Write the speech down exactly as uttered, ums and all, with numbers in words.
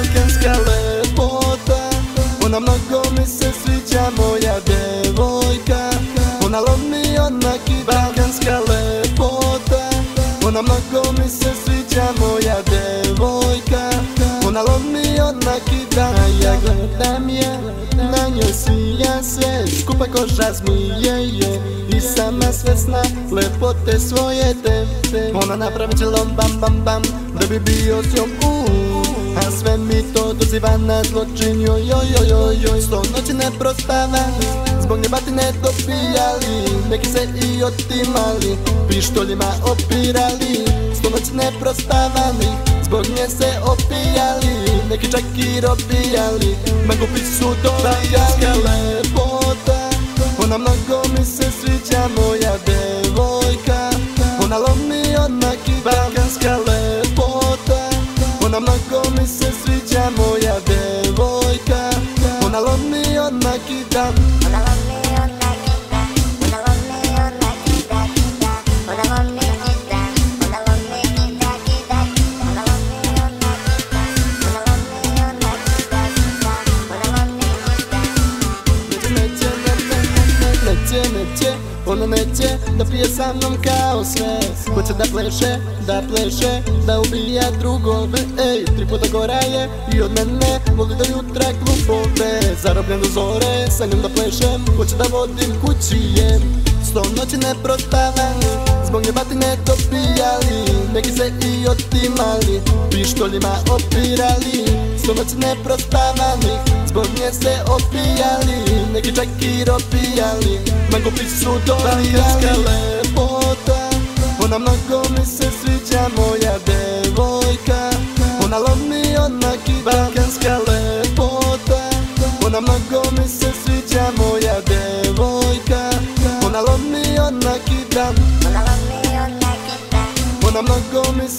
balkanska lepota. Ona mnogo mi se sviđa, moja devojka. Ona lomi, ona kida, balkanska lepota. Ona mnogo mi se sviđa, moja devojka. Ona lomi, ona kida, ja gledam je, na njoj svija sve, skupa koža zmije je i sama svesna lepote svoje te. Ona napravi čelom bam bam bam, da bi bio s njom uuu, a sve mi to doziva na zločin, joj joj joj joj joj. Sto noći ne prospavali, zbog nje batine dopijali, neki se i otimali, pištoljima opirali. Sto noći ne prospavali, zbog nje se opijali, neki čak i robijali, mangupi su dovijali. Balkanska lepota, ona mnogo mi se sviđa, moja devojka. Ona lomi, ona kida, balkanska lepota. Ona mnogo mi se sviđa, moja devojka. Ona lomi, ona kida, Ona lomi, ona kida, ona lomi, ona kida, kida, ona lomi, kida, ona lomi, kida, kida, ona lomi, ona kida, ona lomi, ona kida, kida, ona lomi, kida. Neće, neće, neće, neće, ona neće da pije sa mnom kao sve. Hoće da pleše, da pleše, da ubija drugove. Ej, tri puta gora je i od mene voli do jutra klubove. Zarobljen do zore, sa njom da plešem, hoće da vodim kući je. Sto noći ne prospavali, zbog nje batine dopijali, neki se i otimali, pištoljima opirali. Sto noći ne prospavali, zbog nje se opijali, neki čak i robijali, mangupi su dovijali. Balkanska lepota, ona mnogo mi se sviđa, moja devojka. Ona lomi, ona kida, balkanska lepota. Ona mnogo mi se sviđa, moja devojka. Ona lomi, ona kida, Ona lomi, ona kida, ona mnogo mi se